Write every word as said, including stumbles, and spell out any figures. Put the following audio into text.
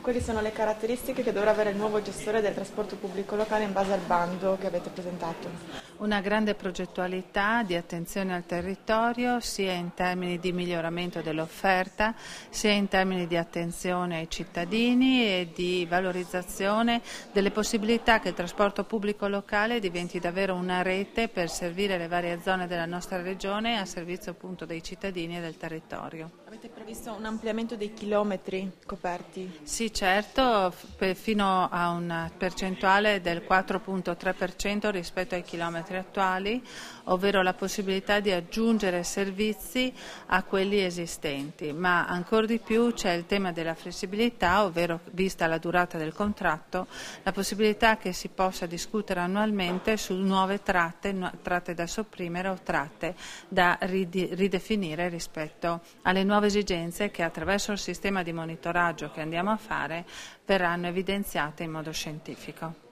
Quali sono le caratteristiche che dovrà avere il nuovo gestore del trasporto pubblico locale in base al bando che avete presentato? Una grande progettualità di attenzione al territorio, sia in termini di miglioramento dell'offerta, sia in termini di attenzione ai cittadini e di valorizzazione delle possibilità che il trasporto pubblico locale diventi davvero una rete per servire le varie zone della nostra regione a servizio appunto dei cittadini e del territorio. Avete previsto un ampliamento dei chilometri coperti? Sì, certo, fino a una percentuale del quattro virgola tre per cento rispetto ai chilometri attuali, ovvero la possibilità di aggiungere servizi a quelli esistenti, ma ancora di più c'è il tema della flessibilità, ovvero vista la durata del contratto, la possibilità che si possa discutere annualmente su nuove tratte, tratte da sopprimere o tratte da ridefinire rispetto alle nuove esigenze che attraverso il sistema di monitoraggio che andiamo a fare verranno evidenziate in modo scientifico.